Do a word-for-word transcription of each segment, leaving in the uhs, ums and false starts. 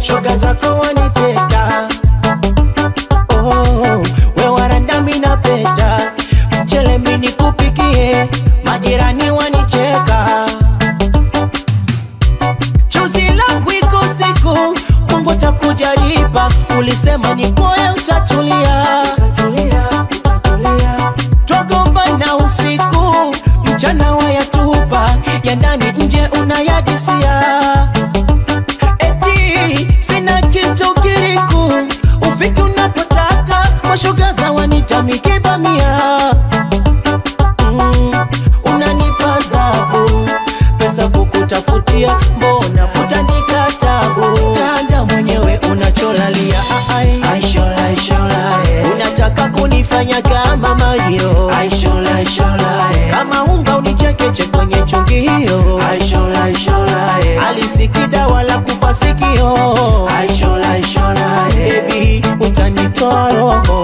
mashoga zako waniteka. Oh, we waranda mina peta, mchele mini kupikie, majirani wanicheka. Chozi langu iko siku, Mungu takujalipa, ulisema ni koe utatulia. Twagombana usiku, mchana wayatupa, ya ndani nje unayadisia. Eti sina kitu kiriku, ufiki unapotaka, mashoga za wanita mikibamia. mm, Unanipa zabu, pesa kukutafutia, mbona kutandika tabu. Tanda mwenyewe unacholalia, aishola aishola, unataka kunifanya kama Mario. Aishola aishola, kama unga unichekeche kwenye chungi hiyo. Aishola aishola, alisikida wala kufa sikio. Aishola aishola, baby utanitoa roho.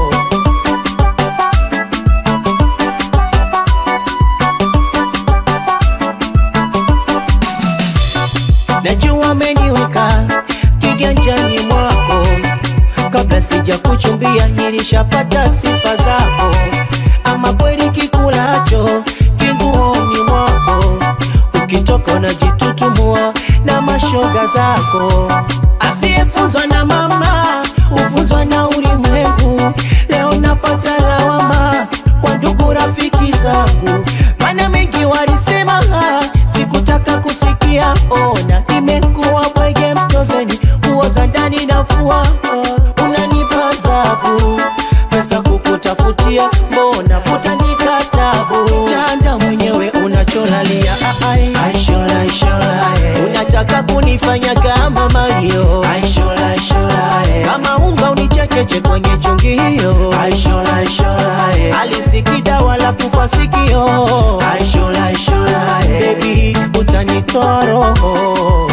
Najua umeniweka kiganjani mwako, kabla sija kuchumbia nilishapata sifa zako. Ama kweli kikulacho kinguoni mwako, ukitoka unajitutumua na mashoga zako. Asiyefunzwa na mama ufunzwa na ulimwengu, leo napata lawama kwa ndugu rafiki zangu. Mana mengi walisema sikutaka kusikia, ona imekuwa bwege mtozeni, nguo za ndani nafua. Unanipa zabu, pesa kukutafutia, mbona kutandika tabu. Tanda mwenyewe unacholalia, aishola aishola, unataka kunifanya kama Mario. Aishola aishola, kama unga unichekeche kwenye chungi hiyo. Aishola aishola, alisikida wala kufa sikio. Aishola aishola, baby utanitoa roho.